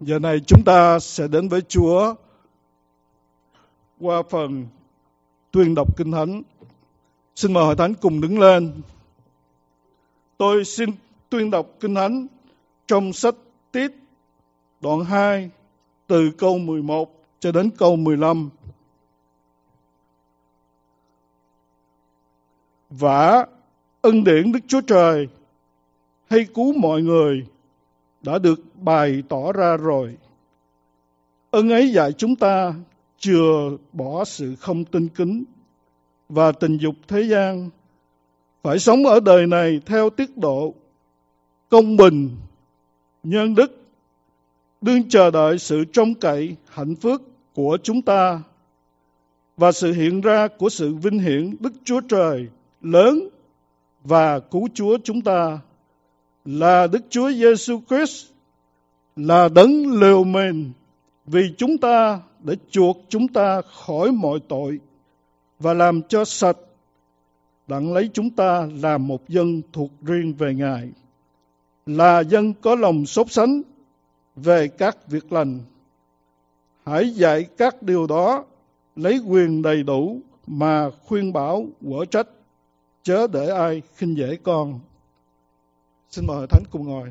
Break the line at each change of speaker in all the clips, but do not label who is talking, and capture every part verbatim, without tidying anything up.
Giờ này chúng ta sẽ đến với Chúa qua phần tuyên đọc Kinh Thánh. Xin mời Hội Thánh cùng đứng lên. Tôi xin tuyên đọc Kinh Thánh trong sách Tít đoạn hai từ câu mười một cho đến câu mười lăm. Vả ân điển Đức Chúa Trời hay cứu mọi người đã được bày tỏ ra rồi. Ân ấy dạy chúng ta chừa bỏ sự không tinh kính và tình dục thế gian, phải sống ở đời này theo tiết độ công bình, nhân đức, đương chờ đợi sự trông cậy hạnh phúc của chúng ta và sự hiện ra của sự vinh hiển Đức Chúa Trời lớn và cứu Chúa chúng ta là Đức Chúa Giêsu Christ, là đấng liều mình vì chúng ta để chuộc chúng ta khỏi mọi tội và làm cho sạch, đặng lấy chúng ta làm một dân thuộc riêng về Ngài, là dân có lòng sốt sắng về các việc lành. Hãy dạy các điều đó lấy quyền đầy đủ mà khuyên bảo quở trách, chớ để ai khinh dễ con. Xin mời Hội Thánh cùng ngồi.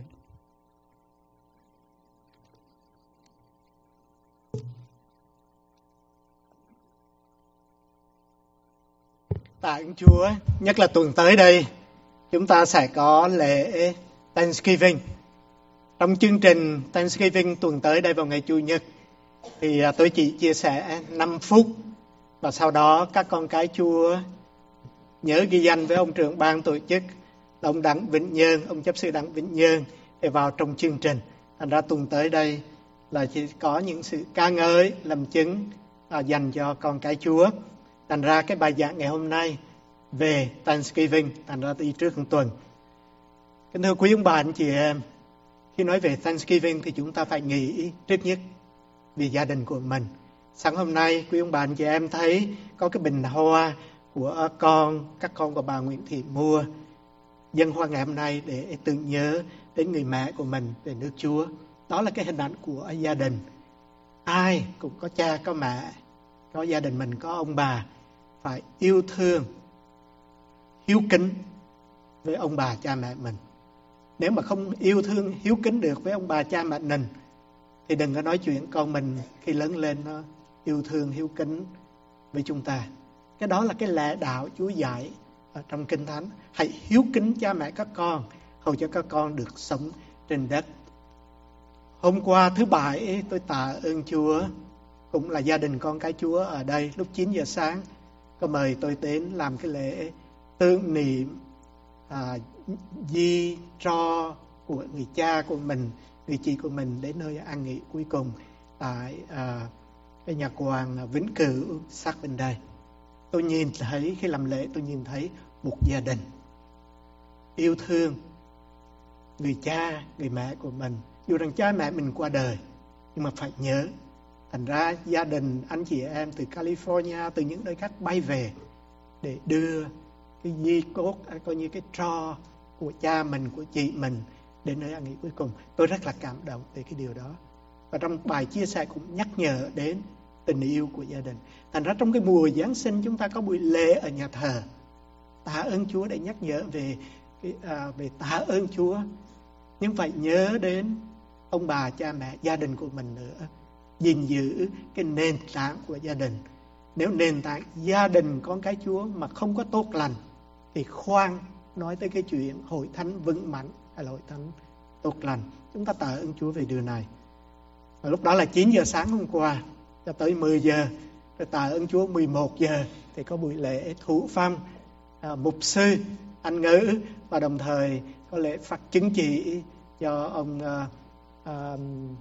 Tạ ơn Chúa, nhất là tuần tới đây chúng ta sẽ có lễ Thanksgiving. Trong chương trình Thanksgiving tuần tới đây vào ngày Chủ nhật thì tôi chỉ chia sẻ năm phút và sau đó các con cái Chúa nhớ ghi danh với ông trưởng ban tổ chức là ông Đặng Vĩnh Nhơn, ông chấp sự Đặng Vĩnh Nhơn để vào trong chương trình. Thành ra tuần tới đây là chỉ có những sự ca ngợi làm chứng à, dành cho con cái Chúa. Thành ra cái bài giảng ngày hôm nay về Thanksgiving, thành ra đi trước một tuần. Kính thưa quý ông bà anh chị em, khi nói về Thanksgiving thì chúng ta phải nghĩ trước nhất về gia đình của mình. Sáng hôm nay quý ông bà anh chị em thấy có cái bình hoa của con, các con của bà Nguyễn Thị mua dân hoa ngày hôm nay để tưởng nhớ đến người mẹ của mình về nước Chúa. Đó là cái hình ảnh của gia đình. Ai cũng có cha có mẹ, có gia đình mình có ông bà, phải yêu thương, hiếu kính với ông bà cha mẹ mình. Nếu mà không yêu thương, hiếu kính được với ông bà cha mẹ mình thì đừng có nói chuyện con mình khi lớn lên nó yêu thương, hiếu kính với chúng ta. Cái đó là cái lẽ đạo Chúa dạy ở trong Kinh Thánh. Hãy hiếu kính cha mẹ các con, hầu cho các con được sống trên đất. Hôm qua thứ Bảy tôi tạ ơn Chúa, cũng là gia đình con cái Chúa ở đây, lúc chín giờ sáng có mời tôi đến làm cái lễ tưởng niệm à, di tro của người cha của mình, người chị của mình đến nơi an nghỉ cuối cùng tại à, cái nhà quàng Vĩnh Cửu sát bên đây. Tôi nhìn thấy, khi làm lễ tôi nhìn thấy một gia đình yêu thương người cha, người mẹ của mình. Dù rằng cha mẹ mình qua đời, nhưng mà phải nhớ. Thành ra gia đình, anh chị em từ California, từ những nơi khác bay về để đưa cái di cốt, coi như cái tro của cha mình, của chị mình đến nơi an nghỉ cuối cùng. Tôi rất là cảm động về cái điều đó. Và trong bài chia sẻ cũng nhắc nhở đến tình yêu của gia đình. Thành ra trong cái mùa Giáng sinh chúng ta có buổi lễ ở nhà thờ. Tạ ơn Chúa để nhắc nhở về cái, à, về tạ ơn Chúa. Nhưng phải nhớ đến ông bà, cha mẹ, gia đình của mình nữa. Gìn giữ cái nền tảng của gia đình. Nếu nền tảng gia đình con cái Chúa mà không có tốt lành thì khoan nói tới cái chuyện hội thánh vững mạnh hay là hội thánh tốt lành. Chúng ta tạ ơn Chúa về điều này. Và lúc đó là chín giờ sáng hôm qua cho tới mười giờ. Rồi tạ ơn Chúa mười một giờ thì có buổi lễ thụ phong à, mục sư Anh Ngữ, và đồng thời có lễ phát chứng chỉ cho ông à, à,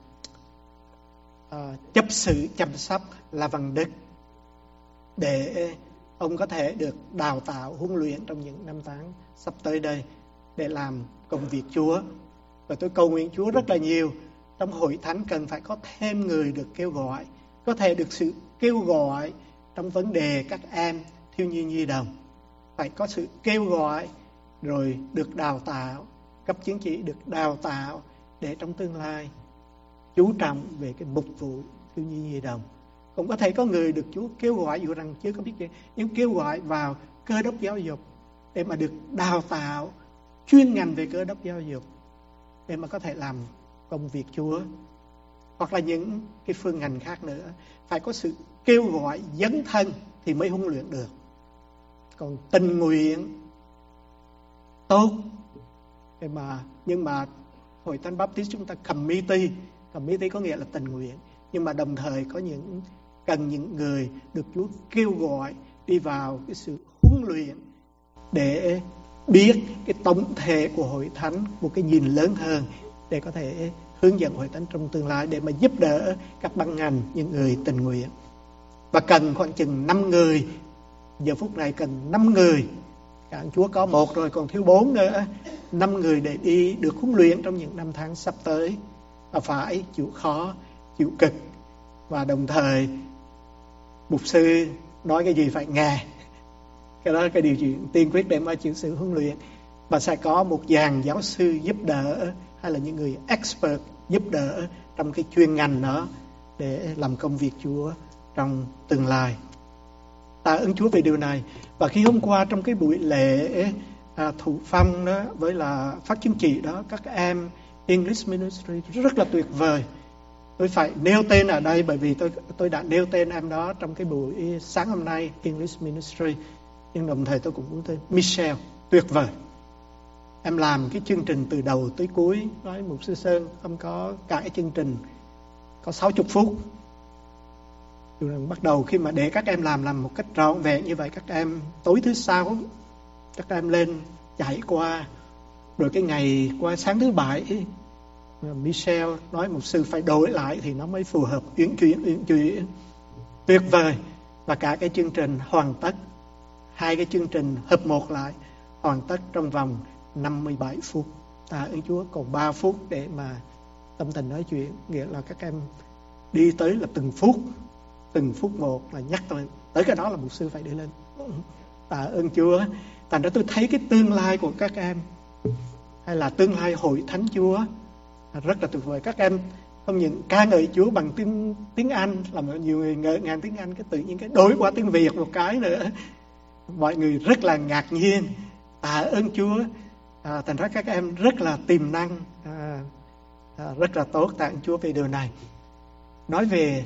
à, chấp sự chăm sóc La Văn Đức, để ông có thể được đào tạo, huấn luyện trong những năm tháng sắp tới đây để làm công việc Chúa. Và tôi cầu nguyện Chúa rất là nhiều, trong hội thánh cần phải có thêm người được kêu gọi, có thể được sự kêu gọi trong vấn đề các em thiếu nhi nhi đồng, phải có sự kêu gọi rồi được đào tạo, cấp chứng chỉ, được đào tạo để trong tương lai chú trọng về cái mục vụ thiếu nhi nhi đồng. Cũng có thể có người được Chúa kêu gọi, dù rằng chưa có biết gì, nhưng kêu gọi vào cơ đốc giáo dục để mà được đào tạo chuyên ngành về cơ đốc giáo dục để mà có thể làm công việc Chúa, hoặc là những cái phương ngành khác nữa. Phải có sự kêu gọi dấn thân thì mới huấn luyện được. Còn tình nguyện tốt để mà nhưng mà Hội Thánh Baptist chúng ta committee, committee có nghĩa là tình nguyện, nhưng mà đồng thời có những cần những người được Chúa kêu gọi đi vào cái sự huấn luyện để biết cái tổng thể của Hội Thánh, một cái nhìn lớn hơn, để có thể hướng dẫn Hội Thánh trong tương lai, để mà giúp đỡ các ban ngành, những người tình nguyện. Và cần khoảng chừng năm người, giờ phút này cần năm người. Cả Chúa có một rồi, còn thiếu bốn nữa. Năm người để đi được huấn luyện trong những năm tháng sắp tới. Và phải chịu khó, chịu cực. Và đồng thời mục sư nói cái gì phải nghe. Cái đó là cái điều chuyện tiên quyết để mà chịu sự huấn luyện. Và sẽ có một dàn giáo sư giúp đỡ, hay là những người expert giúp đỡ trong cái chuyên ngành đó để làm công việc Chúa trong tương lai. Tạ ơn Chúa về điều này. Và khi hôm qua trong cái buổi lễ à, thụ phong đó với là phát chứng chỉ đó, các em English Ministry rất là tuyệt vời. Tôi phải nêu tên ở đây bởi vì tôi tôi đã nêu tên em đó trong cái buổi sáng hôm nay English Ministry, nhưng đồng thời tôi cũng muốn tên Michelle, tuyệt vời. Em làm cái chương trình từ đầu tới cuối, nói mục sư Sơn không có cả cái chương trình có sáu mươi phút. Rồi bắt đầu khi mà để các em làm làm một cách trọn vẹn như vậy, các em tối thứ sáu các em lên chạy qua, rồi cái ngày qua sáng thứ bảy Michelle nói mục sư phải đổi lại thì nó mới phù hợp, uyển chuyển uyển chuyển tuyệt vời. Và cả cái chương trình hoàn tất, hai cái chương trình hợp một lại hoàn tất trong vòng năm mươi bảy phút. Tạ ơn Chúa. Còn ba phút để mà tâm tình nói chuyện, nghĩa là các em đi tới là từng phút, từng phút một là nhắc tới, tới cái đó là mục sư phải đi lên. Tạ ơn Chúa. Thành ra tôi thấy cái tương lai của các em, hay là tương lai Hội Thánh Chúa rất là tuyệt vời. Các em không những ca ngợi Chúa bằng tiếng tiếng Anh, làm nhiều người ngỡ ngàng tiếng Anh, cái tự nhiên cái đổi qua tiếng Việt một cái nữa, mọi người rất là ngạc nhiên. Tạ ơn Chúa. À, thành ra các em rất là tiềm năng, à, à, rất là tốt. Tạ ơn Chúa về điều này. Nói về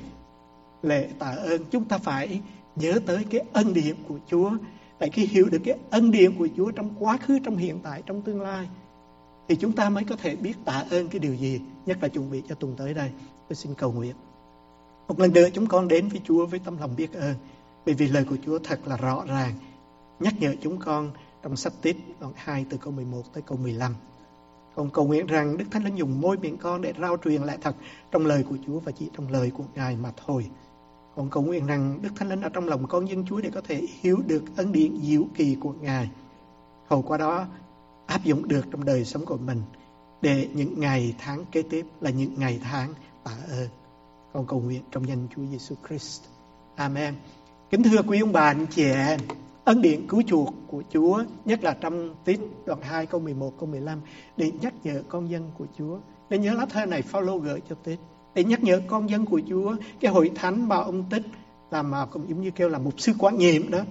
lễ tạ ơn, chúng ta phải nhớ tới cái ân điển của Chúa. Tại khi hiểu được cái ân điển của Chúa trong quá khứ, trong hiện tại, trong tương lai, thì chúng ta mới có thể biết tạ ơn cái điều gì. Nhất là chuẩn bị cho tuần tới đây, tôi xin cầu nguyện. Một lần nữa chúng con đến với Chúa với tấm lòng biết ơn, bởi vì lời của Chúa thật là rõ ràng, nhắc nhở chúng con trong sách Tít đoạn hai từ câu mười một tới câu mười lăm. Con cầu nguyện rằng Đức Thánh Linh dùng môi miệng con để rao truyền lại thật trong lời của Chúa và chỉ trong lời của Ngài mà thôi. Con cầu nguyện rằng Đức Thánh Linh ở trong lòng con dân Chúa để có thể hiểu được ân điển diệu kỳ của Ngài, hầu qua đó áp dụng được trong đời sống của mình, để những ngày tháng kế tiếp là những ngày tháng tạ ơn. Con cầu nguyện trong danh Chúa Giêsu Christ. Amen. Kính thưa quý ông bà anh chị em, ân điển cứu chuộc của Chúa, nhất là trong Tít đoạn hai câu mười một câu mười lăm, để nhắc nhở con dân của Chúa. Để nhớ lá thơ này Phaolô gửi cho Tít, để nhắc nhở con dân của Chúa, cái hội thánh mà ông Tít làm mà cũng giống như kêu là mục sư quản nhiệm đó.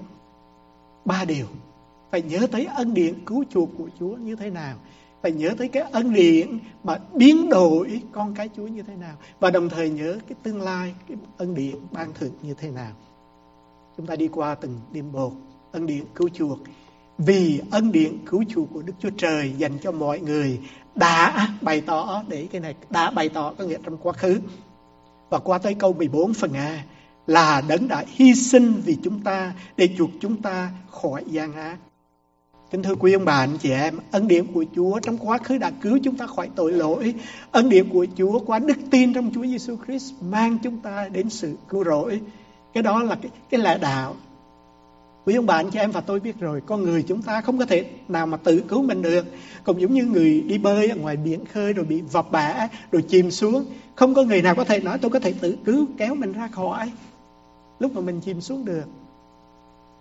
Ba điều phải nhớ tới ân điển cứu chuộc của Chúa như thế nào, phải nhớ tới cái ân điển mà biến đổi con cái Chúa như thế nào, và đồng thời nhớ cái tương lai, cái ân điển ban thưởng như thế nào. Chúng ta đi qua từng điểm một. Ân điển cứu chuộc. Vì ân điển cứu chuộc của Đức Chúa Trời dành cho mọi người đã bày tỏ, để cái này đã bày tỏ có nghĩa trong quá khứ. Và qua tới câu mười bốn phần A, là Đấng đã hy sinh vì chúng ta để chuộc chúng ta khỏi gian ác. Kính thưa quý ông bà anh chị em, ân điển của Chúa trong quá khứ đã cứu chúng ta khỏi tội lỗi. Ân điển của Chúa qua đức tin trong Chúa Giêsu Christ mang chúng ta đến sự cứu rỗi. Cái đó là cái, cái lẽ đạo. Quý ông bà anh chị em và tôi biết rồi, con người chúng ta không có thể nào mà tự cứu mình được. Cũng giống như người đi bơi ở ngoài biển khơi rồi bị vấp bả rồi chìm xuống, không có người nào có thể nói tôi có thể tự cứu kéo mình ra khỏi lúc mà mình chìm xuống được.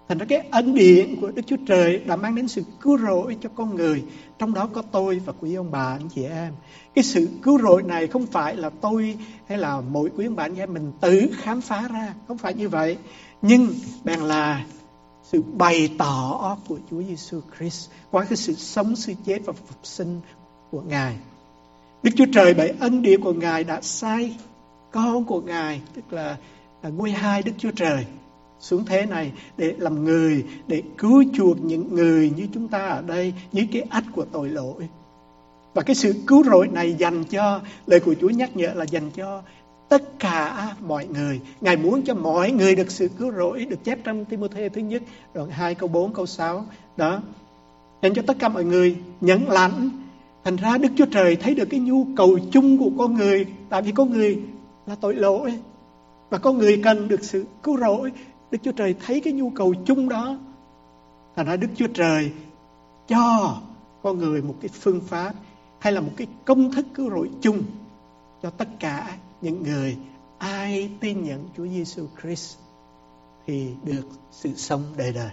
Thành ra cái ân điển của Đức Chúa Trời đã mang đến sự cứu rỗi cho con người. Trong đó có tôi và quý ông bà, anh chị em. Cái sự cứu rỗi này không phải là tôi hay là mỗi quý ông bà, anh chị em mình tự khám phá ra. Không phải như vậy. Nhưng bèn là sự bày tỏ của Chúa Giêsu Christ qua cái sự sống, sự chết và phục sinh của Ngài. Đức Chúa Trời bởi ân điển của Ngài đã sai con của Ngài, tức là, là ngôi hai Đức Chúa Trời, xuống thế này để làm người, để cứu chuộc những người như chúng ta ở đây, dưới cái ách của tội lỗi. Và cái sự cứu rỗi này dành cho, lời của Chúa nhắc nhở là dành cho tất cả mọi người. Ngài muốn cho mọi người được sự cứu rỗi, được chép trong Ti-mô-thê thứ nhất, đoạn hai câu bốn, câu sáu. Đó, dành cho tất cả mọi người nhận lãnh. Thành ra Đức Chúa Trời thấy được cái nhu cầu chung của con người, tại vì con người là tội lỗi và con người cần được sự cứu rỗi. Đức Chúa Trời thấy cái nhu cầu chung đó. Thành ra Đức Chúa Trời cho con người một cái phương pháp hay là một cái công thức cứu rỗi chung cho tất cả những người ai tin nhận Chúa Giêsu Christ thì được sự sống đời đời.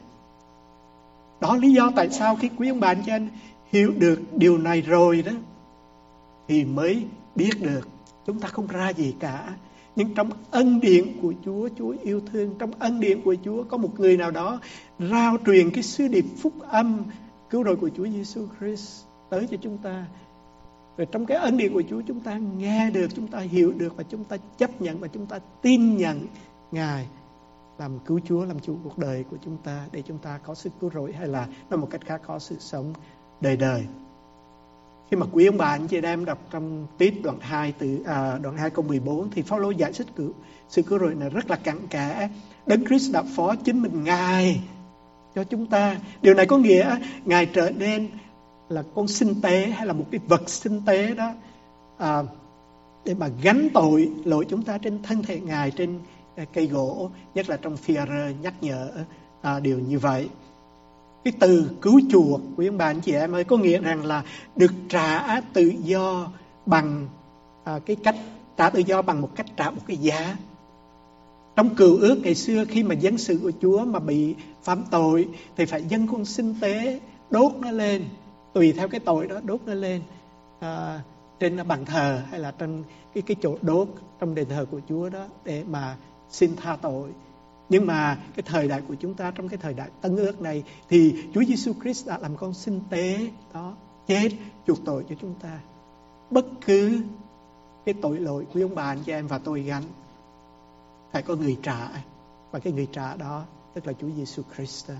Đó lý do tại sao khi quý ông bà anh chị em hiểu được điều này rồi đó thì mới biết được chúng ta không ra gì cả. Nhưng trong ân điển của Chúa, Chúa yêu thương, trong ân điển của Chúa có một người nào đó rao truyền cái sứ điệp phúc âm cứu rỗi của Chúa Giêsu Christ tới cho chúng ta. Rồi trong cái ân điển của Chúa chúng ta nghe được, chúng ta hiểu được và chúng ta chấp nhận và chúng ta tin nhận Ngài làm cứu Chúa, làm chủ cuộc đời của chúng ta để chúng ta có sự cứu rỗi, hay là nói một cách khác có sự sống đời đời. Khi mà quý ông bà anh chị em đọc trong Tít đoạn hai từ à, đoạn hai câu mười bốn thì Phao-lô giải thích cứu, sự cứu rỗi này rất là cặn kẽ. Đấng Christ đã phó chính mình Ngài cho chúng ta. Điều này có nghĩa Ngài trở nên là con sinh tế hay là một cái vật sinh tế đó à, để mà gánh tội lỗi chúng ta trên thân thể Ngài trên à, cây gỗ, nhất là trong Phi-a-rơ nhắc nhở à, điều như vậy. Cái từ cứu chuộc của ông bà anh chị em ơi có nghĩa rằng là được trả tự do bằng à, cái cách trả tự do bằng một cách trả một cái giá. Trong cựu ước ngày xưa khi mà dân sự của Chúa mà bị phạm tội thì phải dâng con sinh tế, đốt nó lên, tùy theo cái tội đó đốt nó lên à, trên bàn thờ hay là trên cái cái chỗ đốt trong đền thờ của Chúa đó để mà xin tha tội. Nhưng mà cái thời đại của chúng ta, trong cái thời đại Tân Ước này thì Chúa Giêsu Christ đã làm con sinh tế đó, chết chuộc tội cho chúng ta. Bất cứ cái tội lỗi của ông bà anh chị em và tôi gánh phải có người trả, và cái người trả đó tức là Chúa Giêsu Christ.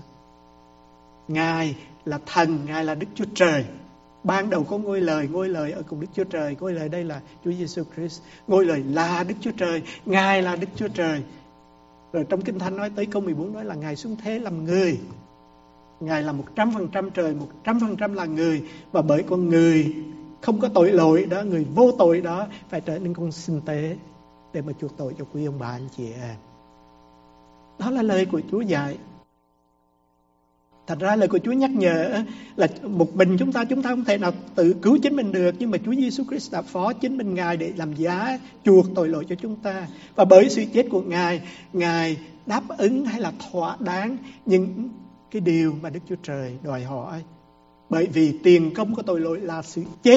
Ngài là thần, Ngài là Đức Chúa Trời. Ban đầu có ngôi lời, ngôi lời ở cùng Đức Chúa Trời. Ngôi lời đây là Chúa Giêsu Christ. Ngôi lời là Đức Chúa Trời, Ngài là Đức Chúa Trời. Rồi trong Kinh Thánh nói tới câu mười bốn nói là Ngài xuống thế làm người. Ngài là một trăm phần trăm trời, một trăm phần trăm là người. Và bởi con người không có tội lỗi đó, người vô tội đó phải trở nên con sinh tế để mà chuộc tội cho quý ông bà anh chị em. Đó là lời của Chúa dạy. Thật ra lời của Chúa nhắc nhở là một mình chúng ta, chúng ta không thể nào tự cứu chính mình được. Nhưng mà Chúa Giêsu Christ đã phó chính mình Ngài để làm giá chuộc tội lỗi cho chúng ta. Và bởi sự chết của Ngài, Ngài đáp ứng hay là thỏa đáng những cái điều mà Đức Chúa Trời đòi hỏi. Bởi vì tiền công của tội lỗi là sự chết.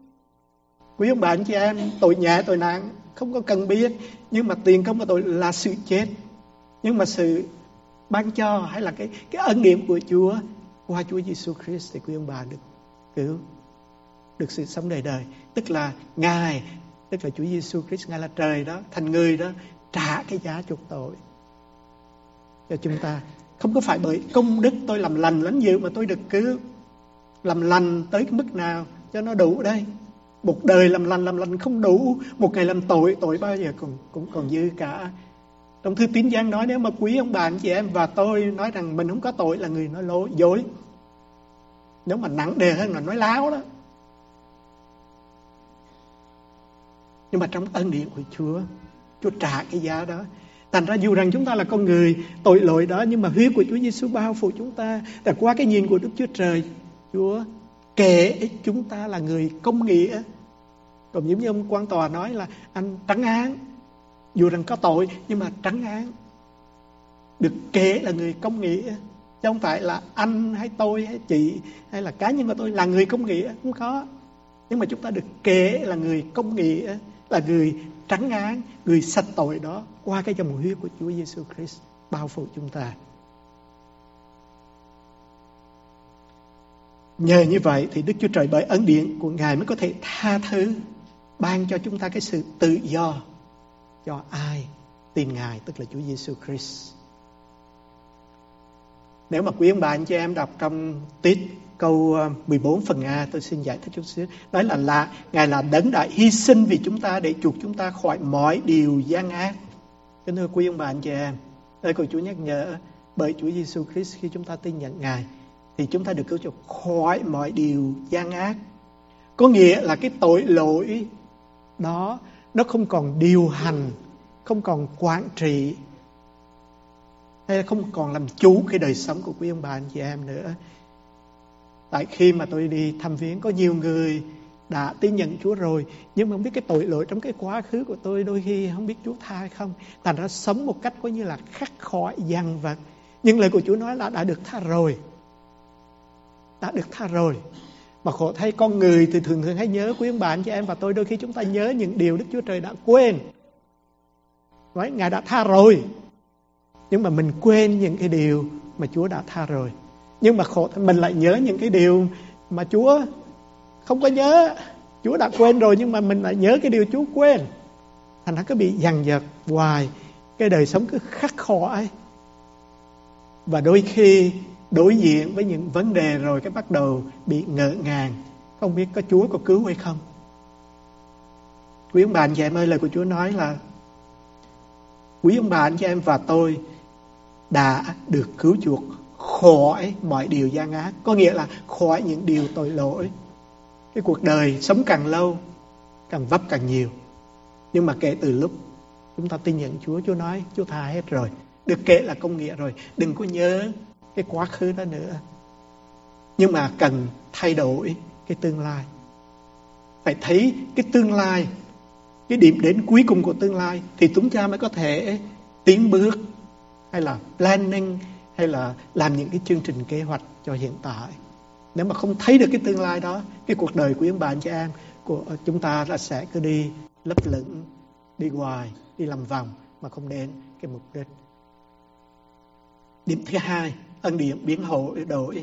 Quý ông bà anh chị em, tội nhẹ tội nặng không có cần biết, nhưng mà tiền công của tội là sự chết. Nhưng mà sự ban cho hay là cái cái ân điển của Chúa qua Chúa Giêsu Christ thì quý ông bà được cứu, được sự sống đời đời. Tức là Ngài, tức là Chúa Giêsu Christ, Ngài là trời đó, thành người đó, trả cái giá chuộc tội cho chúng ta. Không có phải bởi công đức tôi làm lành lắm dữ mà tôi được cứu. Làm lành tới cái mức nào cho nó đủ đây. Một đời làm lành làm lành không đủ, một ngày làm tội tội bao giờ cũng cũng còn dư cả. Trong thư Tín Giăng nói nếu mà quý ông bà anh chị em và tôi nói rằng mình không có tội là người nói lố dối. Nếu mà nặng đề hơn là nói láo đó. Nhưng mà trong ân điển của Chúa, Chúa trả cái giá đó. Thành ra dù rằng chúng ta là con người tội lỗi đó, nhưng mà huyết của Chúa Giêsu bao phủ chúng ta. Và qua cái nhìn của Đức Chúa Trời, Chúa kể chúng ta là người công nghĩa. Còn giống như ông quan tòa nói là anh trắng án, dù rằng có tội nhưng mà trắng án. được kể là người công nghĩa. Chứ không phải là anh hay tôi hay chị hay là cá nhân của tôi là người công nghĩa, không có. Nhưng mà chúng ta được kể là người công nghĩa, là người trắng án, người sạch tội đó qua cái dòng huyết của Chúa Giêsu Christ bao phủ chúng ta. Nhờ như vậy thì Đức Chúa Trời bởi ân điển của Ngài mới có thể tha thứ, ban cho chúng ta cái sự tự do cho ai tin Ngài, tức là Chúa Giêsu Christ. Nếu mà quý ông bà anh chị em đọc trong Tít câu mười bốn phần A, tôi xin giải thích chút xíu. Nói là, là Ngài là đấng đã hy sinh vì chúng ta để chuộc chúng ta khỏi mọi điều gian ác. Kính thưa quý ông bà anh chị em, đây của Chúa nhắc nhở, bởi Chúa Giêsu Christ khi chúng ta tin nhận Ngài thì chúng ta được cứu chuộc khỏi mọi điều gian ác. Có nghĩa là cái tội lỗi đó nó không còn điều hành, không còn quản trị, hay là không còn làm chủ cái đời sống của quý ông bà anh chị em nữa. Tại khi mà tôi đi thăm viếng, có nhiều người đã tin nhận Chúa rồi, nhưng mà không biết cái tội lỗi trong cái quá khứ của tôi đôi khi không biết Chúa tha hay không, thành ra sống một cách coi như là khắc khỏi dằn vặt. Nhưng lời của Chúa nói là đã được tha rồi, đã được tha rồi. Mà khổ thay con người thì thường thường hay nhớ, quý ông bà anh chị em và tôi, đôi khi chúng ta nhớ những điều Đức Chúa Trời đã quên. Nói Ngài đã tha rồi, nhưng mà mình quên những cái điều mà Chúa đã tha rồi. Nhưng mà khổ mình lại nhớ những cái điều mà Chúa không có nhớ. Chúa đã quên rồi nhưng mà mình lại nhớ cái điều Chúa quên. Thành ra cứ bị dằn vặt hoài, cái đời sống cứ khắc khoải. Và đôi khi đối diện với những vấn đề rồi cái bắt đầu bị ngỡ ngàng, không biết có Chúa có cứu hay không. Quý ông bà anh chị em ơi, lời của Chúa nói là quý ông bà anh chị em và tôi đã được cứu chuộc khỏi mọi điều gian ác. Có nghĩa là khỏi những điều tội lỗi. Cái cuộc đời sống càng lâu, càng vấp càng nhiều. Nhưng mà kể từ lúc chúng ta tin nhận Chúa, Chúa nói Chúa tha hết rồi, được kể là công nghĩa rồi. Đừng có nhớ cái quá khứ đó nữa. Nhưng mà cần thay đổi cái tương lai. Phải thấy cái tương lai, cái điểm đến cuối cùng của tương lai, thì chúng ta mới có thể tiến bước, hay là planning, hay là làm những cái chương trình kế hoạch cho hiện tại. Nếu mà không thấy được cái tương lai đó, cái cuộc đời của ông bà anh chị em của chúng ta là sẽ cứ đi lấp lửng, đi hoài, đi làm vòng mà không đến cái mục đích. Điểm thứ hai, ân điển biến đổi đổi.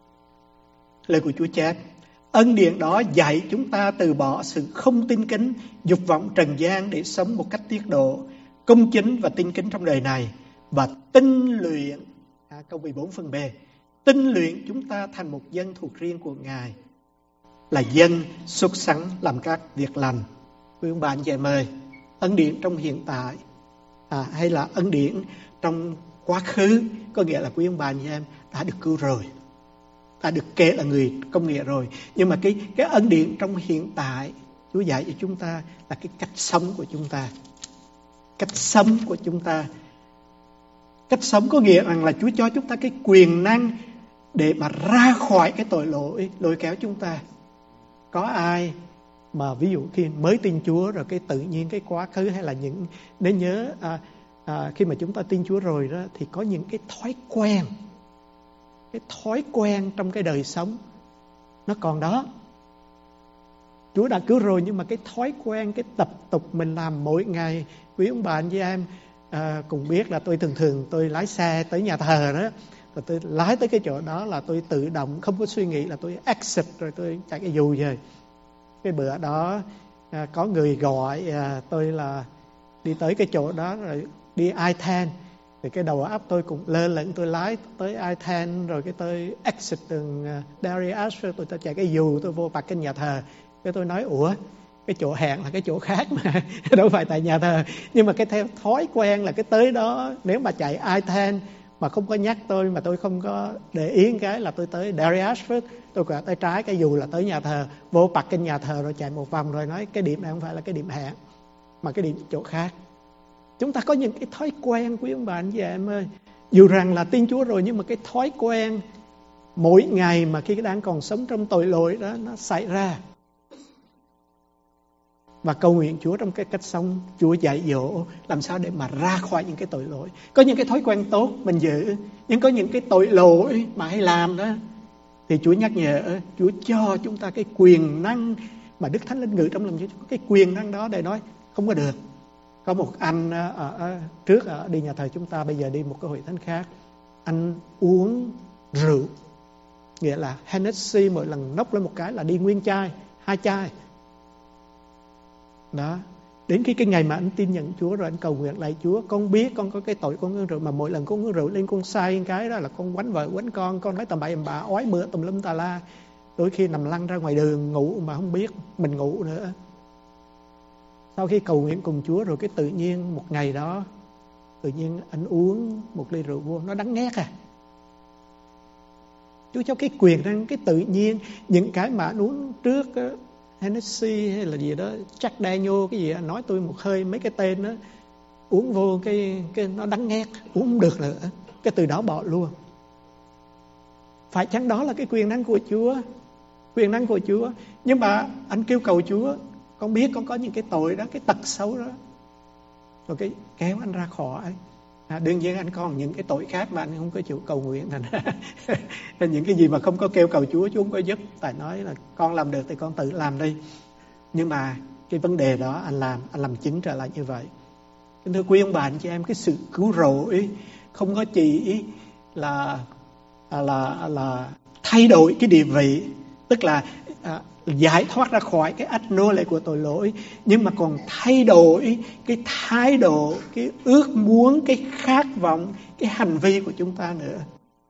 Lời của Chúa chép, ân điển đó dạy chúng ta từ bỏ sự không tin kính, dục vọng trần gian để sống một cách tiết độ, công chính và tin kính trong đời này, và tinh luyện, à, câu mười bốn phần B, tinh luyện chúng ta thành một dân thuộc riêng của Ngài, là dân xuất sẵn làm các việc lành. Quý ông bà anh chị em ơi, ân điển trong hiện tại à, hay là ân điển trong quá khứ, có nghĩa là quý ông bà anh chị em đã được cứu rồi, đã được kể là người công nghĩa rồi. Nhưng mà cái, cái ân điển trong hiện tại, Chúa dạy cho chúng ta là cái cách sống của chúng ta. Cách sống của chúng ta. Cách sống có nghĩa rằng là Chúa cho chúng ta cái quyền năng để mà ra khỏi cái tội lỗi lôi kéo chúng ta. Có ai mà ví dụ khi mới tin Chúa rồi cái tự nhiên cái quá khứ hay là những, nếu nhớ à, à, khi mà chúng ta tin Chúa rồi đó, thì có những cái thói quen, cái thói quen trong cái đời sống nó còn đó. Chúa đã cứu rồi nhưng mà cái thói quen, cái tập tục mình làm mỗi ngày, quý ông bà anh chị em à, cũng biết là tôi thường thường tôi lái xe tới nhà thờ đó, rồi tôi lái tới cái chỗ đó là tôi tự động không có suy nghĩ là tôi exit rồi tôi chạy cái dù rồi. Cái bữa đó à, có người gọi à, tôi là đi tới cái chỗ đó rồi đi I ten, thì cái đầu óc tôi cũng lơ lửng, tôi lái tới I ten rồi cái tôi exit đường uh, Darius, rồi tôi, tôi chạy cái dù tôi vô parking nhà thờ. Cái tôi nói ủa cái chỗ hẹn là cái chỗ khác mà đâu phải tại nhà thờ. Nhưng mà cái theo thói quen là cái tới đó, nếu mà chạy I ten mà không có nhắc tôi, mà tôi không có để ý cái là tôi tới Darius first, tôi quẹo tay trái cái dù là tới nhà thờ, vô parking nhà thờ rồi chạy một vòng rồi nói cái điểm này không phải là cái điểm hẹn mà cái điểm chỗ khác. Chúng ta có những cái thói quen quý ông bà anh chị em ơi, dù rằng là tin Chúa rồi nhưng mà cái thói quen mỗi ngày mà khi đang còn sống trong tội lỗi đó nó xảy ra. và cầu nguyện Chúa trong cái cách sống. Chúa dạy dỗ làm sao để mà ra khỏi những cái tội lỗi. Có những cái thói quen tốt mình giữ, nhưng có những cái tội lỗi mà hay làm đó thì Chúa nhắc nhở, Chúa cho chúng ta cái quyền năng mà Đức Thánh Linh ngự trong lòng Chúa, cái quyền năng đó để nói không có được. Có một anh ở, ở trước ở đi nhà thờ chúng ta, bây giờ đi một cái hội thánh khác, anh uống rượu, nghĩa là Hennessy mỗi lần nốc lên một cái là đi nguyên chai, hai chai. Đó, đến khi cái ngày mà anh tin nhận Chúa rồi anh cầu nguyện lại Chúa, con biết con có cái tội con uống rượu, mà mỗi lần con uống rượu lên con sai cái đó là con quánh vợ quánh con, con nói tầm bậy tầm bạ, ói mửa tùm lum tà la, đôi khi nằm lăn ra ngoài đường ngủ mà không biết mình ngủ nữa. Sau khi cầu nguyện cùng Chúa rồi cái tự nhiên một ngày đó, tự nhiên anh uống một ly rượu vô, nó đắng nghét à. Chúa cho cái quyền năng, cái tự nhiên, những cái mà anh uống trước Hennessy hay là gì đó, Jack Daniel cái gì đó, nói tôi một hơi mấy cái tên đó, uống vô cái, cái nó đắng nghét, uống không được nữa, cái từ đó bỏ luôn. Phải chăng đó là cái quyền năng của Chúa? Quyền năng của Chúa. Nhưng mà anh kêu cầu Chúa, con biết con có những cái tội đó, cái tật xấu đó, rồi cái kéo anh ra khỏi. À, đương nhiên anh còn những cái tội khác mà anh không có chịu cầu nguyện, thành những cái gì mà không có kêu cầu Chúa, Chúa không có giúp. Tại nói là con làm được thì con tự làm đi. Nhưng mà cái vấn đề đó anh làm, anh làm chứng trở lại như vậy. Kính thưa quý ông bà anh chị em, cái sự cứu rỗi không có chỉ là là là thay đổi cái địa vị, tức là à, giải thoát ra khỏi cái ách nô lệ của tội lỗi, nhưng mà còn thay đổi cái thái độ, cái ước muốn, cái khát vọng, cái hành vi của chúng ta nữa.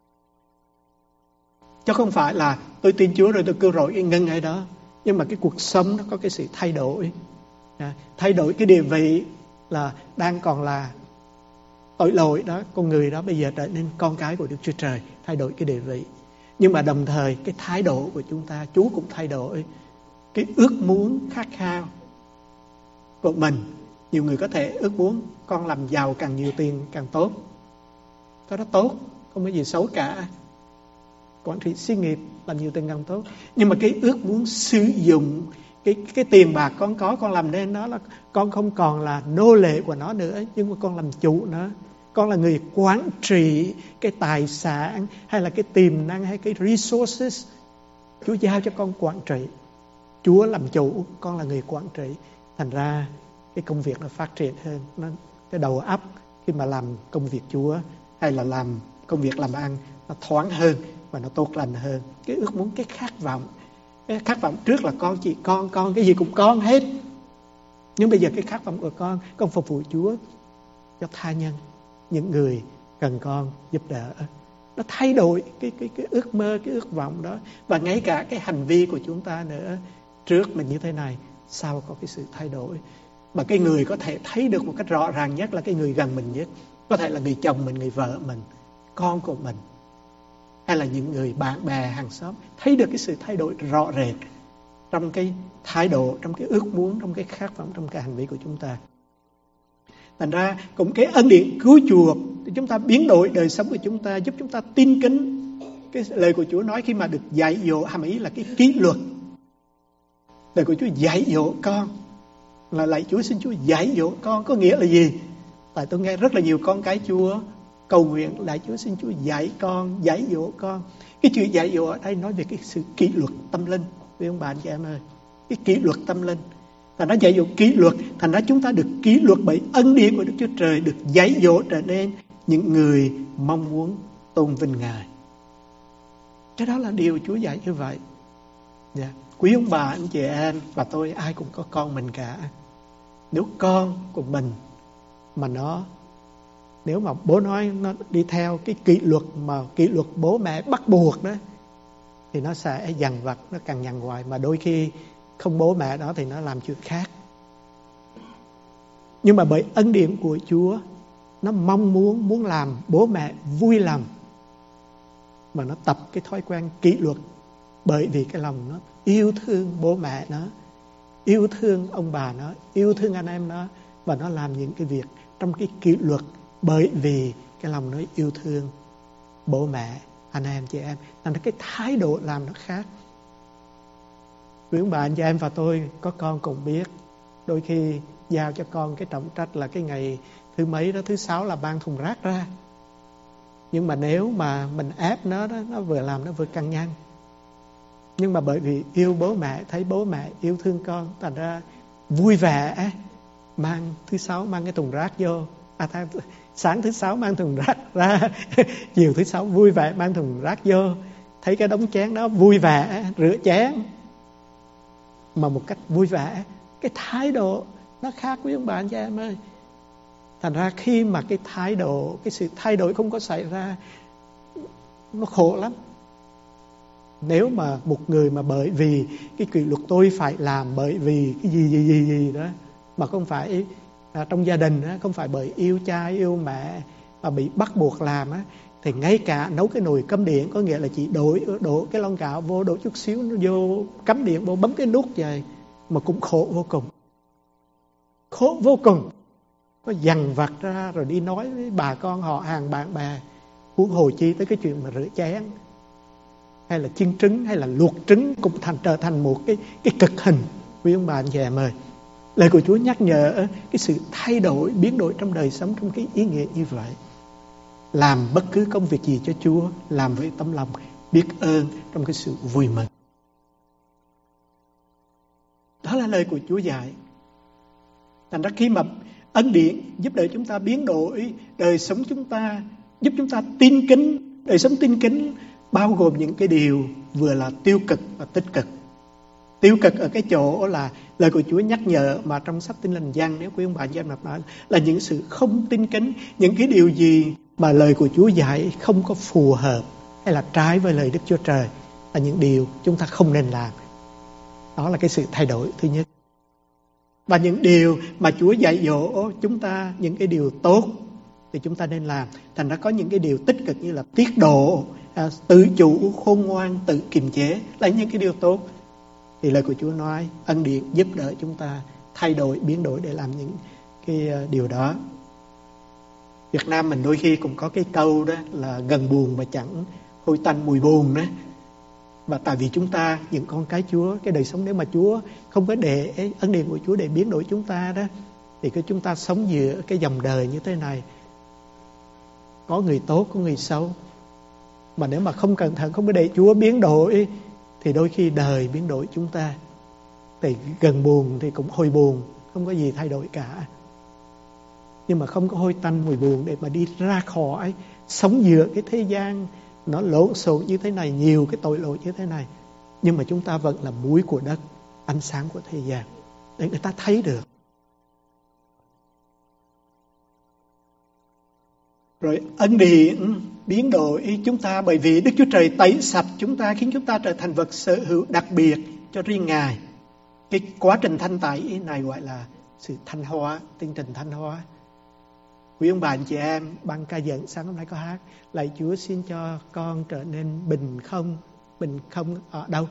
Chứ không phải là tôi tin Chúa rồi tôi cứu rỗi cái ngân ở đó, nhưng mà cái cuộc sống nó có cái sự thay đổi. À, thay đổi cái địa vị là đang còn là tội lỗi đó, con người đó bây giờ trở nên con cái của Đức Chúa Trời, thay đổi cái địa vị. Nhưng mà đồng thời cái thái độ của chúng ta, Chúa cũng thay đổi. Cái ước muốn khát khao của mình, nhiều người có thể ước muốn con làm giàu càng nhiều tiền càng tốt. Cái đó tốt, không có gì xấu cả. Quản trị xí nghiệp làm nhiều tiền càng tốt. Nhưng mà cái ước muốn sử dụng cái cái tiền bạc con có, con làm nên nó là con không còn là nô lệ của nó nữa, nhưng mà con làm chủ nó. Con là người quản trị cái tài sản hay là cái tiềm năng hay cái resources. Chúa giao cho con quản trị. Chúa làm chủ, con là người quản trị. Thành ra cái công việc nó phát triển hơn. Nó, cái đầu óc khi mà làm công việc Chúa hay là làm công việc làm ăn nó thoáng hơn và nó tốt lành hơn. Cái ước muốn, cái khát vọng. Cái khát vọng trước là con chỉ con, con cái gì cũng con hết. Nhưng bây giờ cái khát vọng của con, con phục vụ Chúa cho tha nhân, những người cần con giúp đỡ. Nó thay đổi cái, cái, cái ước mơ, cái ước vọng đó. Và ngay cả cái hành vi của chúng ta nữa. Trước mình như thế này, sau có cái sự thay đổi. Mà cái người có thể thấy được một cách rõ ràng nhất là cái người gần mình nhất. Có thể là người chồng mình, người vợ mình, con của mình, hay là những người bạn bè, hàng xóm. Thấy được cái sự thay đổi rõ rệt trong cái thái độ, trong cái ước muốn, trong cái khát vọng, trong cái hành vi của chúng ta. Thành ra cũng cái ân điển cứu chuộc thì chúng ta biến đổi đời sống của chúng ta, giúp chúng ta tin kính. Cái lời của Chúa nói khi mà được dạy dỗ, hàm ý là cái kỷ luật. Lời của Chúa dạy dỗ con là lạy Chúa, xin Chúa dạy dỗ con. Có nghĩa là gì? Tại tôi nghe rất là nhiều con cái Chúa cầu nguyện lạy Chúa, xin Chúa dạy con, dạy dỗ con. Cái chữ dạy dỗ ở đây nói về cái sự kỷ luật tâm linh. Quý ông bà anh chị em ơi, cái kỷ luật tâm linh. Thành ra dạy dỗ kỷ luật, thành ra chúng ta được kỷ luật bởi ân điển của Đức Chúa Trời, được dạy dỗ trở nên những người mong muốn tôn vinh Ngài. Cái đó là điều Chúa dạy như vậy. Yeah. Quý ông bà, anh chị em và tôi, ai cũng có con mình cả. Nếu con của mình mà nó, nếu mà bố nói nó đi theo cái kỷ luật mà kỷ luật bố mẹ bắt buộc đó, thì nó sẽ dằn vặt, nó càng nhằn hoài. Mà đôi khi không bố mẹ đó thì nó làm chuyện khác. Nhưng mà bởi ân điển của Chúa, nó mong muốn muốn làm bố mẹ vui lòng, mà nó tập cái thói quen kỷ luật. Bởi vì cái lòng nó yêu thương bố mẹ nó, yêu thương ông bà nó, yêu thương anh em nó, và nó làm những cái việc trong cái kỷ luật. Bởi vì cái lòng nó yêu thương bố mẹ, anh em, chị em, nên cái thái độ làm nó khác. Quý ông bà, anh chị em và tôi có con cũng biết, đôi khi giao cho con cái trọng trách là cái ngày thứ mấy đó, thứ sáu là mang thùng rác ra. Nhưng mà nếu mà mình ép nó đó, nó vừa làm nó vừa căng nhăn. Nhưng mà bởi vì yêu bố mẹ, thấy bố mẹ yêu thương con, thành ra vui vẻ mang thứ sáu mang cái thùng rác vô. À, th- sáng thứ sáu mang thùng rác ra, chiều thứ sáu vui vẻ mang thùng rác vô. Thấy cái đống chén đó vui vẻ rửa chén mà một cách vui vẻ. Cái thái độ nó khác với ông bà anh chị em ơi. Thành ra khi mà cái thái độ, cái sự thay đổi không có xảy ra, nó khổ lắm. Nếu mà một người mà bởi vì cái kỷ luật tôi phải làm, bởi vì cái gì gì gì gì đó, mà không phải à, trong gia đình á, không phải bởi yêu cha yêu mẹ mà bị bắt buộc làm á, thì ngay cả nấu cái nồi cắm điện, có nghĩa là chỉ đổ đổ cái lon gạo vô, đổ chút xíu nó vô, cắm điện vô, bấm cái nút vậy mà cũng khổ vô cùng, khổ vô cùng. Có dằn vặt ra rồi đi nói với bà con họ hàng bạn bè, huống hồ chi tới cái chuyện mà rửa chén hay là chiên trứng hay là luộc trứng cũng thành trở thành một cái cái cực hình. Quý ông bà anh chị em ơi, lời của Chúa nhắc nhở cái sự thay đổi, biến đổi trong đời sống trong cái ý nghĩa như vậy. Làm bất cứ công việc gì cho Chúa, làm với tấm lòng biết ơn trong cái sự vui mừng. Đó là lời của Chúa dạy. Thành ra khi mà ân điển giúp đỡ chúng ta biến đổi đời sống chúng ta, giúp chúng ta tin kính. Đời sống tin kính bao gồm những cái điều vừa là tiêu cực và tích cực. Tiêu cực ở cái chỗ là lời của Chúa nhắc nhở mà trong sách Tin Lành Giăng, nếu quý ông bà anh chị em nói là những sự không tin kính, những cái điều gì mà lời của Chúa dạy không có phù hợp hay là trái với lời Đức Chúa Trời, là những điều chúng ta không nên làm. Đó là cái sự thay đổi thứ nhất. Và những điều mà Chúa dạy dỗ chúng ta, những cái điều tốt thì chúng ta nên làm. Thành ra có những cái điều tích cực như là tiết độ, à, tự chủ, khôn ngoan, tự kiềm chế là những cái điều tốt. Thì lời của Chúa nói ân điển giúp đỡ chúng ta thay đổi, biến đổi để làm những cái điều đó. Việt Nam mình đôi khi cũng có cái câu đó là gần buồn mà chẳng hôi tanh mùi buồn đó. Và tại vì chúng ta, những con cái Chúa, cái đời sống nếu mà Chúa không có để ân điển của Chúa để biến đổi chúng ta đó, thì cái chúng ta sống giữa cái dòng đời như thế này, có người tốt, có người xấu. Mà nếu mà không cẩn thận, không có để Chúa biến đổi, thì đôi khi đời biến đổi chúng ta. Thì gần buồn thì cũng hôi buồn, không có gì thay đổi cả. Nhưng mà không có hôi tanh mùi buồn để mà đi ra khỏi sống giữa cái thế gian nó lộn xộn như thế này, nhiều cái tội lỗi như thế này. Nhưng mà chúng ta vẫn là muối của đất, ánh sáng của thế gian, để người ta thấy được. Rồi ân điển biến đổi chúng ta bởi vì Đức Chúa Trời tẩy sạch chúng ta, khiến chúng ta trở thành vật sở hữu đặc biệt cho riêng Ngài. Cái quá trình thanh tẩy này gọi là sự thanh hóa, tiến trình thanh hóa. Quý ông bà anh chị em, ban ca dẫn sáng hôm nay có hát lạy Chúa xin cho con trở nên bình không. Bình không ở đâu?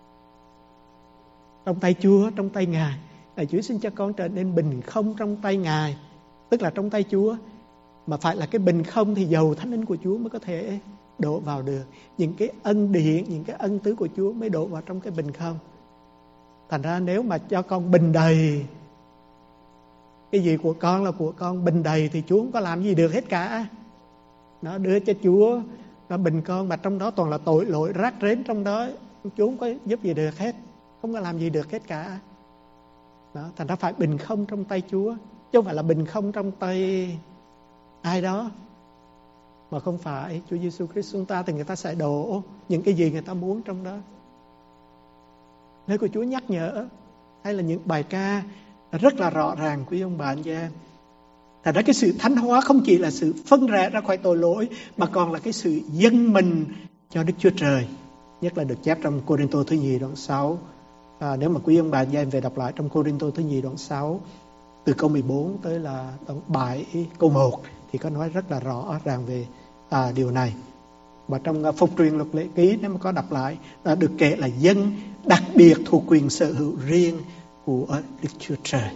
Trong tay Chúa, trong tay Ngài. Lạy Chúa xin cho con trở nên bình không trong tay Ngài, tức là trong tay Chúa. Mà phải là cái bình không thì dầu Thánh Linh của Chúa mới có thể đổ vào được. Những cái ân điển, những cái ân tứ của Chúa mới đổ vào trong cái bình không. Thành ra nếu mà cho con bình đầy, cái gì của con là của con bình đầy, thì Chúa không có làm gì được hết cả. Nó đưa cho Chúa, nó bình con mà trong đó toàn là tội lỗi rác rến trong đó, Chúa không có giúp gì được hết, không có làm gì được hết cả. Đó, thành ra phải bình không trong tay Chúa, chứ không phải là bình không trong tay ai đó. Mà không phải Chúa Giêsu Christ chúng ta thì người ta sẽ đổ những cái gì người ta muốn trong đó. Nơi của Chúa nhắc nhở hay là những bài ca rất là rõ ràng, quý ông bà anh chị em. Thật ra cái sự thánh hóa không chỉ là sự phân rẽ ra khỏi tội lỗi, mà còn là cái sự dâng mình cho Đức Chúa Trời. Nhất là được chép trong Cô-rinh-tô thứ nhì đoạn sáu. À, nếu mà quý ông bà anh chị em về đọc lại trong Cô-rinh-tô thứ nhì đoạn sáu, từ câu mười bốn tới là đoạn bảy câu một, thì có nói rất là rõ ràng về à, điều này. Và trong uh, Phục truyền luật lệ ký, nếu mà có đọc lại, đã được kể là dân đặc biệt thuộc quyền sở hữu riêng của Đức Chúa Trời.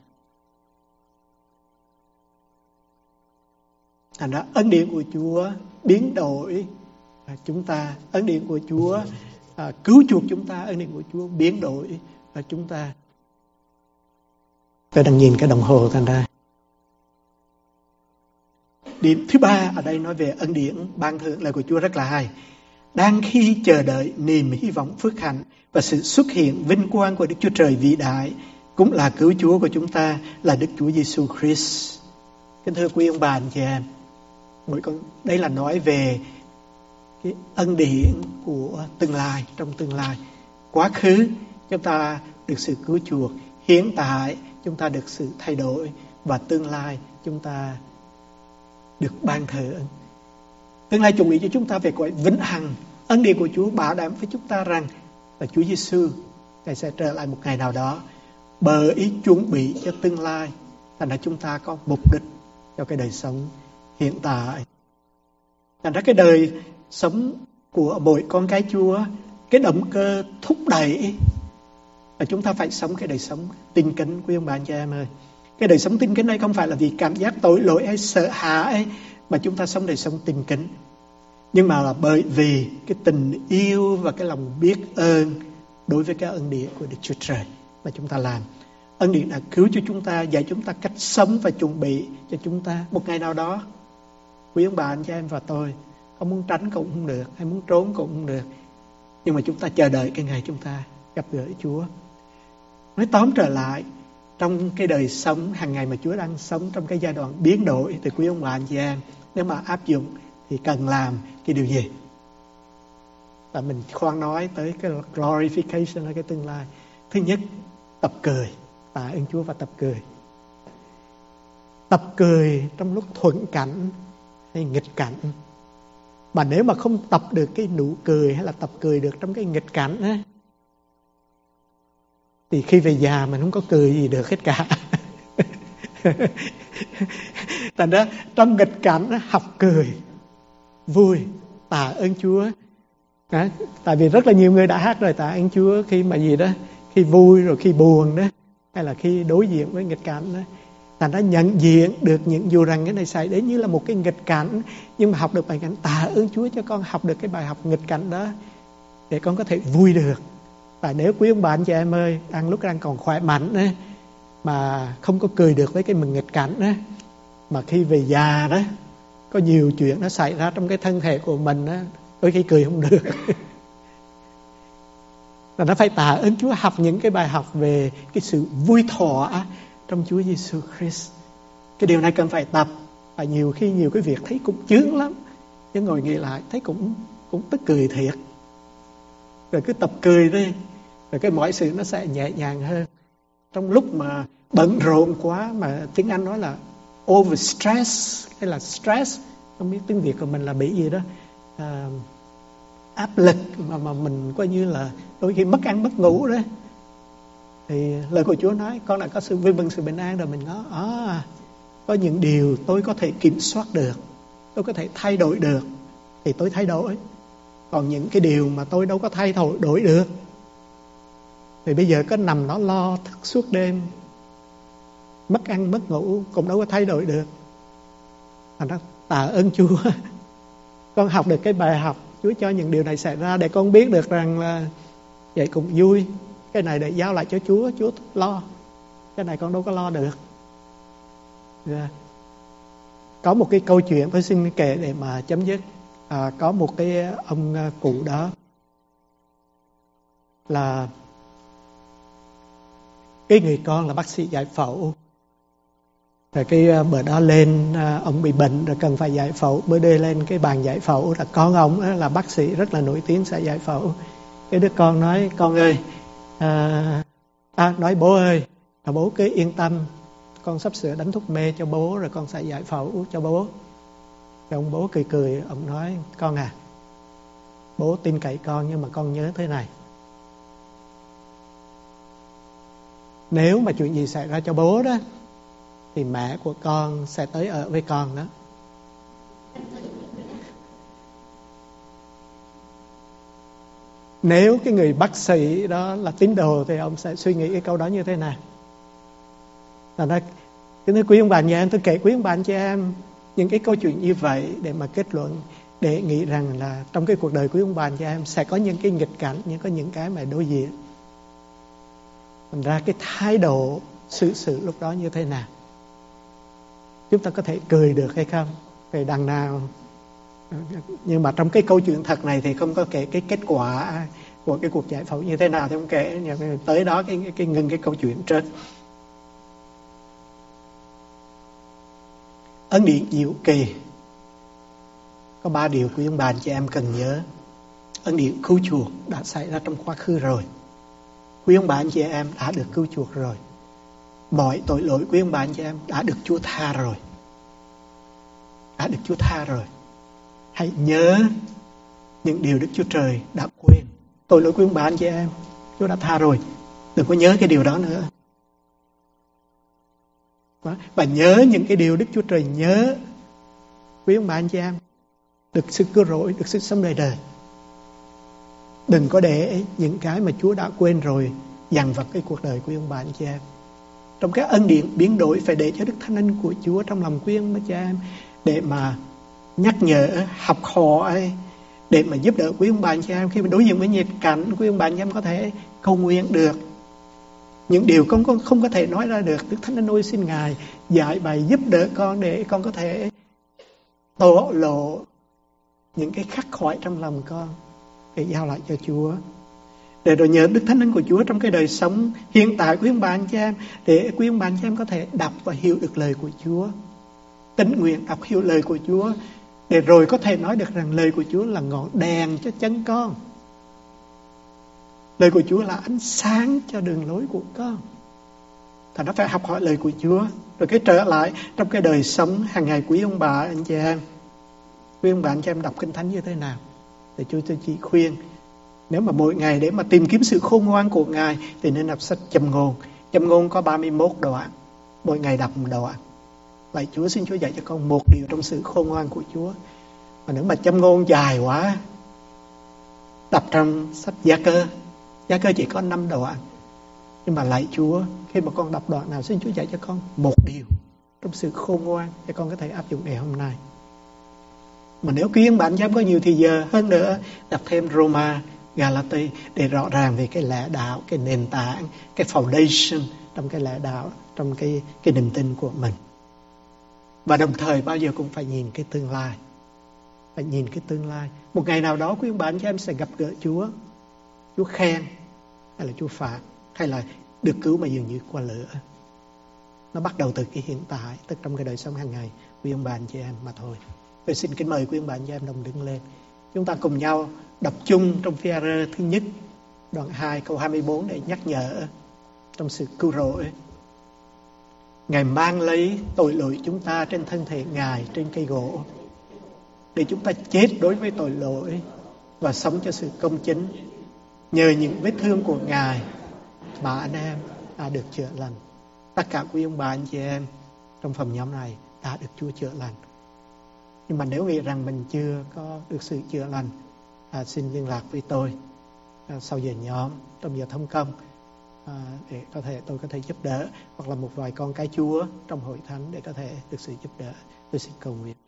Thành ra ân điển của Chúa biến đổi à, chúng ta, ân điển của Chúa à, cứu chuộc chúng ta, ân điển của Chúa biến đổi à, chúng ta. Tôi đang nhìn cái đồng hồ thành ra. Điểm thứ ba ở đây nói về ân điển ban thưởng lời của Chúa rất là hay. Đang khi chờ đợi niềm hy vọng phước hạnh và sự xuất hiện vinh quang của Đức Chúa Trời vĩ đại, cũng là cứu Chúa của chúng ta, là Đức Chúa Giêsu Christ. Kính thưa quý ông bà anh chị em, mỗi con đây là nói về cái ân điển của tương lai. Trong tương lai, quá khứ chúng ta được sự cứu chuộc, hiện tại chúng ta được sự thay đổi, và tương lai chúng ta được ban thưởng. Tương lai chuẩn bị cho chúng ta về cõi vĩnh hằng. Ân điển của Chúa bảo đảm với chúng ta rằng là Chúa Giêsu Ngài sẽ trở lại một ngày nào đó, bởi ý chuẩn bị cho tương lai. Thành ra chúng ta có mục đích cho cái đời sống hiện tại. Thành ra cái đời sống của mỗi con cái Chúa, cái động cơ thúc đẩy là chúng ta phải sống cái đời sống tinh kính, quý ông bà anh chị em ơi. Cái đời sống tinh kính này không phải là vì cảm giác tội lỗi hay sợ hãi mà chúng ta sống đời sống tinh kính, nhưng mà là bởi vì cái tình yêu và cái lòng biết ơn đối với cái ân điển của Đức Chúa Trời mà chúng ta làm. Ân điển đã cứu cho chúng ta, dạy chúng ta cách sống và chuẩn bị cho chúng ta một ngày nào đó. Quý ông bà anh chị em và tôi không muốn tránh cũng không được, hay muốn trốn cũng không được, nhưng mà chúng ta chờ đợi cái ngày chúng ta gặp gỡ Chúa. Nói tóm trở lại, trong cái đời sống hàng ngày mà Chúa đang sống trong cái giai đoạn biến đổi, thì quý ông bà anh chị em, nếu mà áp dụng thì cần làm cái điều gì? Và mình khoan nói tới cái glorification là cái tương lai. Thứ nhất, tập cười, tạ ơn Chúa và tập cười. Tập cười trong lúc thuận cảnh hay nghịch cảnh. Mà nếu mà không tập được cái nụ cười hay là tập cười được trong cái nghịch cảnh á, thì khi về già mình không có cười gì được hết cả. Thành ra trong nghịch cảnh á, học cười, vui, tạ ơn Chúa. Đó, tại vì rất là nhiều người đã hát rồi tạ ơn Chúa khi mà gì đó, khi vui rồi khi buồn đó, hay là khi đối diện với nghịch cảnh đó. Thành ra nhận diện được những dù rằng cái này xảy đến như là một cái nghịch cảnh, nhưng mà học được bài cảnh tạ ơn Chúa cho con học được cái bài học nghịch cảnh đó để con có thể vui được. Và nếu quý ông bà anh chị em ơi, đang lúc đang còn khỏe mạnh đó, mà không có cười được với cái mừng nghịch cảnh đó, mà khi về già đó có nhiều chuyện nó xảy ra trong cái thân thể của mình đó, đôi khi cười không được. Và nó phải tạ ơn Chúa, học những cái bài học về cái sự vui thỏa trong Chúa Giêsu Christ. Cái điều này cần phải tập. Và nhiều khi nhiều cái việc thấy cũng chướng lắm, nhưng ngồi nghĩ lại thấy cũng cũng tức cười thiệt. Rồi cứ tập cười đi, rồi cái mọi sự nó sẽ nhẹ nhàng hơn. Trong lúc mà bận rộn quá, mà tiếng Anh nói là overstress hay là stress, không biết tiếng Việt của mình là bị gì đó, à, áp lực mà mà mình coi như là đôi khi mất ăn mất ngủ đó, thì lời của Chúa nói con đã có sự vui mừng sự bình an rồi, mình nói à, có những điều tôi có thể kiểm soát được, tôi có thể thay đổi được thì tôi thay đổi. Còn những cái điều mà tôi đâu có thay đổi được thì bây giờ có nằm đó lo thức suốt đêm, mất ăn mất ngủ cũng đâu có thay đổi được. Thành ra tạ ơn Chúa, con học được cái bài học Chúa cho những điều này xảy ra để con biết được rằng là vậy cũng vui. Cái này để giao lại cho Chúa, Chúa lo. Cái này con đâu có lo được. Yeah. Có một cái câu chuyện tôi xin kể để mà chấm dứt. À, có một cái ông cụ đó là cái người con là bác sĩ giải phẫu. Rồi cái bữa đó lên ông bị bệnh rồi cần phải giải phẫu, mới đưa lên cái bàn giải phẫu là con ông là bác sĩ rất là nổi tiếng sẽ giải phẫu. Cái đứa con nói con ơi, à, à, nói bố ơi, à, bố cứ yên tâm, con sắp sửa đánh thuốc mê cho bố rồi con sẽ giải phẫu cho bố. Rồi ông bố cười cười, ông nói con à, bố tin cậy con nhưng mà con nhớ thế này, nếu mà chuyện gì xảy ra cho bố đó thì mẹ của con sẽ tới ở với con đó. Nếu cái người bác sĩ đó là tín đồ thì ông sẽ suy nghĩ cái câu đó như thế nào? Thành ra, kính thưa quý ông bà anh chị em, tôi kể quý ông bà anh chị em những cái câu chuyện như vậy để mà kết luận, để nghĩ rằng là trong cái cuộc đời của ông bà anh chị em sẽ có những cái nghịch cảnh, nhưng có những cái mà đối diện. Thành ra cái thái độ xử sự lúc đó như thế nào? Chúng ta có thể cười được hay không? Về đằng nào? Nhưng mà trong cái câu chuyện thật này thì không có kể cái kết quả của cái cuộc giải phẫu như thế nào thì không kể. Tới đó cái, cái, cái ngừng cái câu chuyện trước. Ân điển diệu kỳ có ba điều quý ông bà anh chị em cần nhớ. Ân điển cứu chuộc đã xảy ra trong quá khứ rồi. Quý ông bà anh chị em đã được cứu chuộc rồi. Mọi tội lỗi quý ông bà anh chị em đã được Chúa tha rồi. Đã được Chúa tha rồi. Hãy nhớ những điều Đức Chúa Trời đã quên. Tội lỗi quý ông bà anh chị em Chúa đã tha rồi. Đừng có nhớ cái điều đó nữa. Và nhớ những cái điều Đức Chúa Trời nhớ. Quý ông bà anh chị em được sự cứu rỗi, được sự sống đời đời. Đừng có để những cái mà Chúa đã quên rồi dằn vặt cái cuộc đời của ông bà anh chị em. Trong các ân điển biến đổi phải để cho Đức Thánh Linh của Chúa trong lòng quý ông bà chị em, để mà nhắc nhở, học hỏi, để mà giúp đỡ quý ông bà anh chị em khi mà đối diện với nghịch cảnh. Quý ông bà anh chị em có thể cầu nguyện được những điều con con không có thể nói ra được. Đức Thánh Linh ơi, xin Ngài dạy bài giúp đỡ con để con có thể tổ lộ những cái khắc khoải trong lòng con để giao lại cho Chúa. Để rồi nhờ Đức Thánh Linh của Chúa trong cái đời sống hiện tại quý ông bà anh chị em, để quý ông bà anh chị em có thể đọc và hiểu được lời của Chúa, tín nguyện đọc hiểu lời của Chúa, để rồi có thể nói được rằng lời của Chúa là ngọn đèn cho chân con, lời của Chúa là ánh sáng cho đường lối của con. Thành nó phải học hỏi lời của Chúa, rồi cái trở lại trong cái đời sống hàng ngày quý ông bà anh chị em. Quý ông bà anh chị em đọc Kinh Thánh như thế nào? Để Chúa cho chị khuyên, nếu mà mỗi ngày để mà tìm kiếm sự khôn ngoan của Ngài thì nên đọc sách Châm Ngôn. Châm Ngôn có ba mươi mốt đoạn, mỗi ngày đọc một đoạn. Vậy Chúa xin Chúa dạy cho con một điều trong sự khôn ngoan của Chúa. Mà nếu mà Châm Ngôn dài quá, đọc trong sách Gia Cơ. Gia Cơ chỉ có năm đoạn. Nhưng mà lạy Chúa, khi mà con đọc đoạn nào xin Chúa dạy cho con một điều trong sự khôn ngoan để con có thể áp dụng ngày hôm nay. Mà nếu quý ông bạn dám có nhiều thì giờ hơn nữa, đọc thêm Roma, Galati để rõ ràng về cái lẽ đạo, cái nền tảng, cái foundation trong cái lẽ đạo, trong cái cái niềm tin của mình. Và đồng thời bao giờ cũng phải nhìn cái tương lai. Phải nhìn cái tương lai. Một ngày nào đó quý ông bạn em sẽ gặp gỡ Chúa. Chúa khen hay là Chúa phạt, hay là được cứu mà dường như qua lửa. Nó bắt đầu từ cái hiện tại, tức trong cái đời sống hàng ngày quý ông bà anh chị em mà thôi. Tôi xin kính mời quý ông bà anh chị em đồng đứng lên. Chúng ta cùng nhau đọc chung trong Phi-a-rơ thứ nhất, đoạn hai câu hai mươi bốn để nhắc nhở trong sự cứu rỗi. Ngài mang lấy tội lỗi chúng ta trên thân thể Ngài trên cây gỗ, để chúng ta chết đối với tội lỗi và sống cho sự công chính. Nhờ những vết thương của Ngài mà anh em đã được chữa lành. Tất cả quý ông bà anh chị em trong phòng nhóm này đã được Chúa chữa lành. Nhưng mà nếu nghĩ rằng mình chưa có được sự chữa lành, à, xin liên lạc với tôi à, sau giờ nhóm, trong giờ thông công, à, để có thể tôi có thể giúp đỡ, hoặc là một vài con cái Chúa trong hội thánh để có thể được sự giúp đỡ. Tôi xin cầu nguyện.